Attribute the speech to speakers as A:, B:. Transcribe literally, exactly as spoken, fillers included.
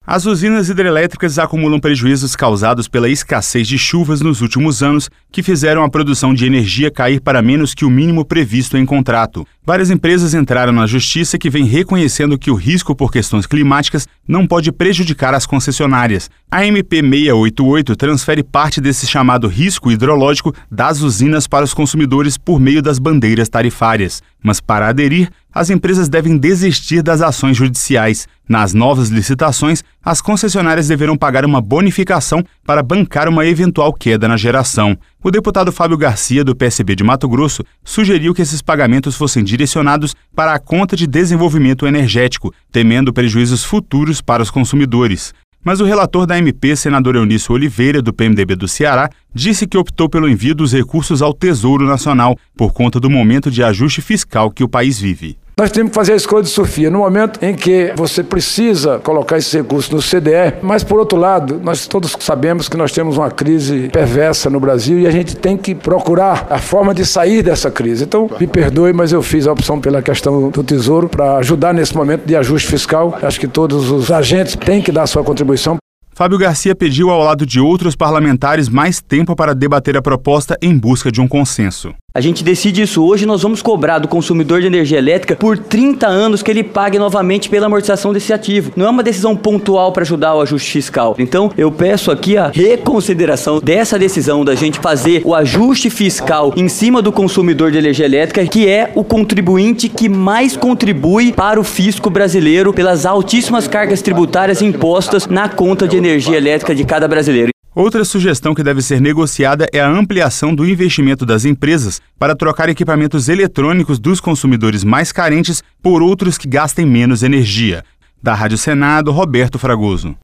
A: As usinas hidrelétricas acumulam prejuízos causados pela escassez de chuvas nos últimos anos, que fizeram a produção de energia cair para menos que o mínimo previsto em contrato. Várias empresas entraram na justiça, que vem reconhecendo que o risco por questões climáticas não pode prejudicar as concessionárias. A M P seiscentos e oitenta e oito transfere parte desse chamado risco hidrológico das usinas para os consumidores por meio das bandeiras tarifárias. Mas para aderir, as empresas devem desistir das ações judiciais. Nas novas licitações, as concessionárias deverão pagar uma bonificação para bancar uma eventual queda na geração. O deputado Fábio Garcia, do P S B de Mato Grosso, sugeriu que esses pagamentos fossem direcionados para a conta de desenvolvimento energético, temendo prejuízos futuros para os consumidores. Mas o relator da M P, senador Eunício Oliveira, do P M D B do Ceará, disse que optou pelo envio dos recursos ao Tesouro Nacional, por conta do momento de ajuste fiscal que o país vive.
B: Nós temos que fazer a escolha de Sofia, no momento em que você precisa colocar esses recursos no C D E, mas, por outro lado, nós todos sabemos que nós temos uma crise perversa no Brasil e a gente tem que procurar a forma de sair dessa crise. Então, me perdoe, mas eu fiz a opção pela questão do Tesouro para ajudar nesse momento de ajuste fiscal. Acho que todos os agentes têm que dar sua contribuição.
A: Fábio Garcia pediu, ao lado de outros parlamentares, mais tempo para debater a proposta em busca de um consenso.
C: A gente decide isso hoje, nós vamos cobrar do consumidor de energia elétrica por trinta anos que ele pague novamente pela amortização desse ativo. Não é uma decisão pontual para ajudar o ajuste fiscal. Então, eu peço aqui a reconsideração dessa decisão da gente fazer o ajuste fiscal em cima do consumidor de energia elétrica, que é o contribuinte que mais contribui para o fisco brasileiro pelas altíssimas cargas tributárias impostas na conta de energia elétrica de cada brasileiro.
A: Outra sugestão que deve ser negociada é a ampliação do investimento das empresas para trocar equipamentos eletrônicos dos consumidores mais carentes por outros que gastem menos energia. Da Rádio Senado, Roberto Fragoso.